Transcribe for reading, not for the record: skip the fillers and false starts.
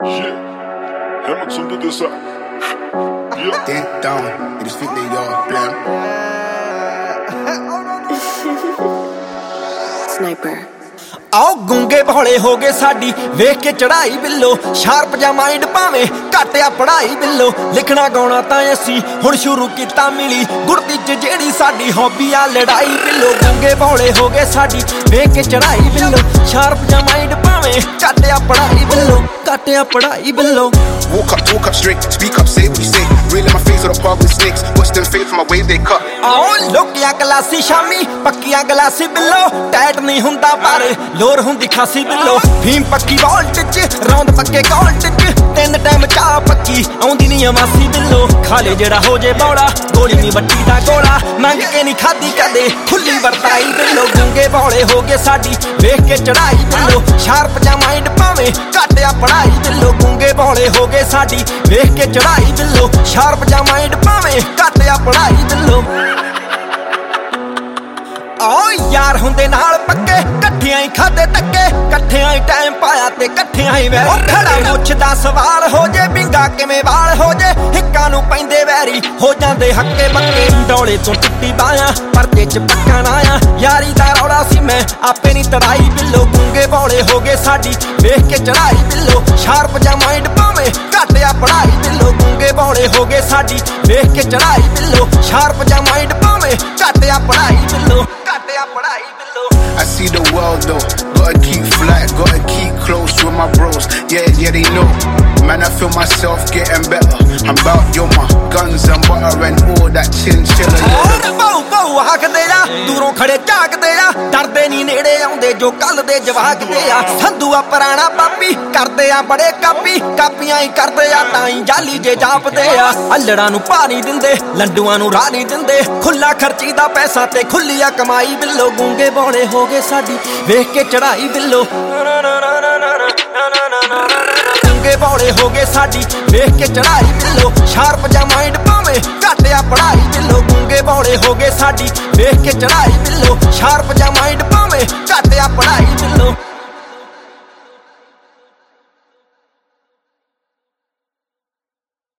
Yeah, Hamilton do this up. Yeah. Dent down, it is fit they y'all blam. Sniper. आओ गूंगे भोले हो गए साडी वेख के चढ़ाई बिल्लो शार्प जा माइंड भावे घटिया पढ़ाई बिल्लो लिखना गाउणा तां असीं हुण शुरू कीता मिली गुरदी च जेड़ी साडी हॉबी आ लड़ाई बिल्लो गूंगे भोले हो गए साडी वेख के चढ़ाई बिल्लो शार्प जा माइंड भावे घटिया पढ़ाई बिल्लो घटिया पढ़ाई बिल्लो Walk up straight, speak up, say what you say. Real in my face with a park with snakes. Watch them fade from my way they cut. आओ लोकिया गलासी शामी पक्किया गलासी बिल्लो टैट नहीं हुंदा पर लोर हुंदी खासी बिल्लो भीम पक्की वॉल्ट च रौंद पक्के कॉल्ट च तीन टाइम चाह पक्की आउंदी नहीं अमासी बिल्लो खाले जेड़ा हो जे बौड़ा गोली नहीं वट्टी दा गोला मंग के नहीं खादी कदे खुली वरताई बिल्लो गूंगे भोले हो गए साडी वेख के चढ़ाई बिल्लो शार्प जा माइंड भावे घटिया पढ़ाई बिल्लो गूंगे भोले हो गए साडी वेख के चढ़ाई बिल्लो शार्प जा माइंड भावे घटिया पढ़ाई बिल्लो आओ यार हुंदे नाल पक्के कट्ठियां ही खादे टक्के कट्ठियां ही टाइम पाया ते कट्ठियां ही वैरी खड़ा मुੱਛ दा सवाल हो जे बिंगा किवें वाल हो जे हिक्कां नूं पैंदे वैरी हो जांदे हक्के बक्के डोले तो टुੱਟੀ बायां परदे च पक्का ना आ यारी दा रौला सी मैं आपे नहीं तड़ाई बिल्लो गूंगे भोले हो गए साडी वेख के चढ़ाई बिल्लो शार्प जा माइंड भावे घटिया पढ़ाई बिल्लो गूंगे भोले हो गए साडी वेख के चढ़ाई बिल्लो शार्प जा माइंड भावे घटिया पढ़ाई बिल्लो घटिया पढ़ाई बिल्लो I see the world though, gotta keep flat, gotta keep close with my bros. Yeah, they know. Man, I feel myself getting better. I'm about yo, my guns and butter and all that chinchilla. ਬਹੁ ਬਹੁ ਹੱਕਦੇ ਆ ਦੂਰੋਂ ਖੜੇ ਝਾਕਦੇ ਆ ਡਰਦੇ ਨਹੀਂ ਨੇੜੇ ਆਉਂਦੇ ਜੋ ਕੱਲ ਦੇ ਜਵਾਕਦੇ ਆ ਸੰਧੂ ਆ ਪੁਰਾਣਾ ਪਾਪੀ ਕਰਦੇ ਆ ਬੜੇ ਕਾਪੀ ਕਾਪੀਆਂ ਹੀ ਕਰਦੇ ਆ ਤਾਂ ਹੀ ਜਾਲੀ ਜੇ ਜਾਪਦੇ ਆ ਅਲੜਾਂ ਨੂੰ ਪਾ ਨਹੀਂ ਦਿੰਦੇ ਲੰਡੂਆਂ ਨੂੰ ਰਾਹ ਨਹੀਂ ਦਿੰਦੇ ਖੁੱਲਾ ਖਰਚੀ ਦਾ ਪੈਸਾ ਤੇ ਖੁੱਲੀ ਆ ਕਮਾਈ ਬਿੱਲੋ ਗੂੰਗੇ ਭੋਲੇ ਹੋ ਗਏ ਸਾਡੀ ਵੇਖ ਕੇ ਚੜਾਈ ਬਿੱਲੋ गूंगे भोले हो गए साडी वेख के चढ़ाई बिल्लो शार्प जा माइंड भावे घटिया पढ़ाई बिल्लो गूंगे भोले हो गए साडी वेख के चढ़ाई बिल्लो शार्प जा माइंड भावे घटिया पढ़ाई